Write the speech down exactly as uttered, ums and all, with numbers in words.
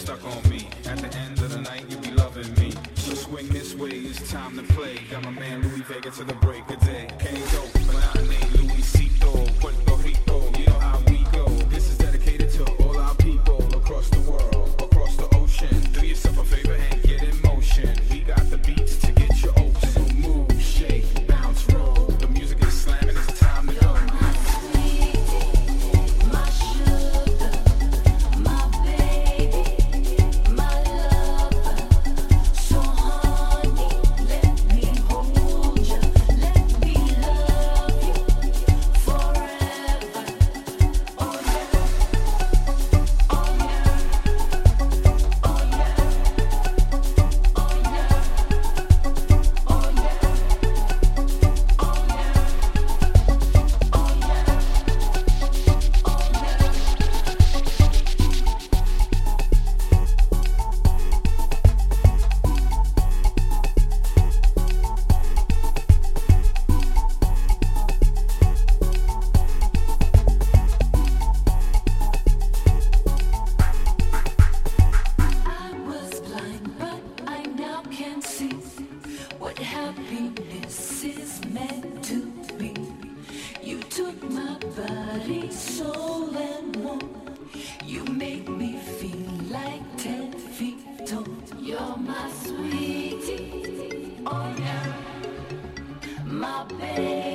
stuck on me. At the end of the night, you be loving me. So swing this way, it's time to play. Got my man Louis Vega to the break of day. Can't go, but I name Luisito, Puerto Rico. You know how we go. This is dedicated to all our people across the world, across the ocean. Do yourself a favor and get in motion. We got the beats to get you open. So move, shake, bounce, roll. The music is slamming, it's time to go. You're my sweetie, oh yeah, my baby.